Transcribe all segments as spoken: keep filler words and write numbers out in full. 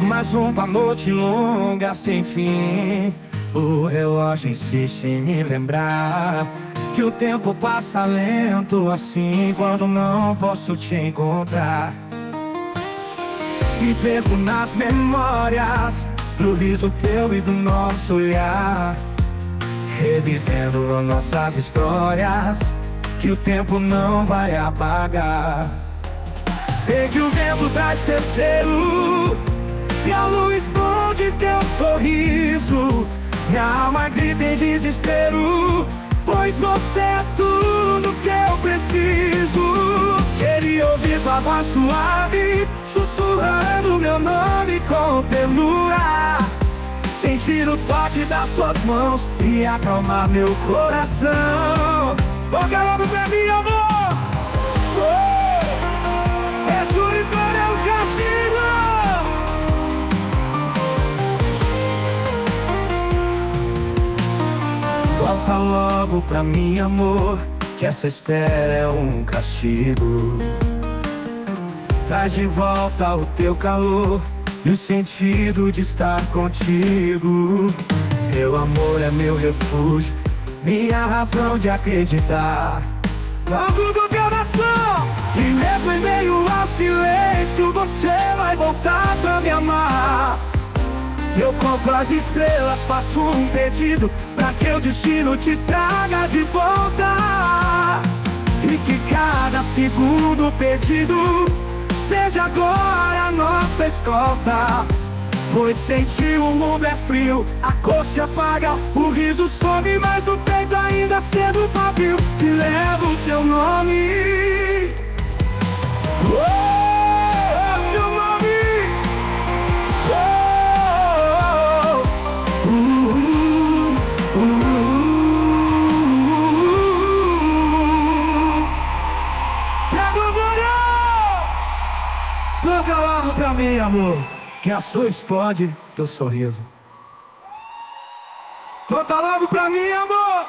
Mais uma noite longa sem fim. O relógio insiste em me lembrar que o tempo passa lento assim quando não posso te encontrar. Me perco nas memórias do riso teu e do nosso olhar, revivendo as nossas histórias que o tempo não vai apagar. Sei que o vento traz teu cheiro e a luz esconde teu sorriso. Minha alma grita em desespero, pois você é tudo que eu preciso. Queria ouvir tua voz suave, sussurrando meu nome com ternura, sentir o toque das suas mãos e acalmar meu coração. Toca logo pra mim, amor! Oh! É solidão, é um castigo! Volta logo pra mim, amor, que essa espera é um castigo. Traz de volta o teu calor e o sentido de estar contigo. Teu amor é meu refúgio, minha razão de acreditar. Logo do teu coração, e mesmo em meio ao silêncio, você vai voltar pra me amar. Eu conto as estrelas, faço um pedido pra que o destino te traga de volta, e que cada segundo perdido seja agora a nossa escolta. Pois sentir o mundo é frio, a cor se apaga, o riso some, mas no peito ainda acendo o pavio que leva o seu nome. Oh, meu nome. Oh, uh, uh, uh. Pega o burão, toca logo pra mim, amor, que a sua explode teu sorriso. Volta logo pra mim, amor,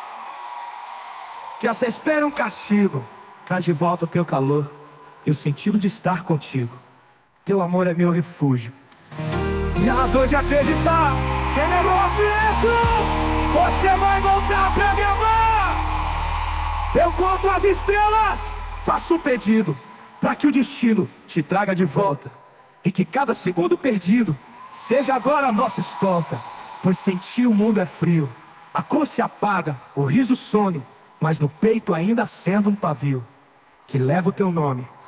que essa espera é um castigo. Traz de volta o teu calor e o sentido de estar contigo. Teu amor é meu refúgio, minha razão de acreditar. Quem negou o silêncio, você vai voltar pra me amar. Eu conto as estrelas, faço um pedido pra que o destino te traga de volta, e que cada segundo perdido seja agora a nossa escolta. Pois sentir o mundo é frio, a cor se apaga, o riso some, mas no peito ainda acende um pavio que leva o teu nome.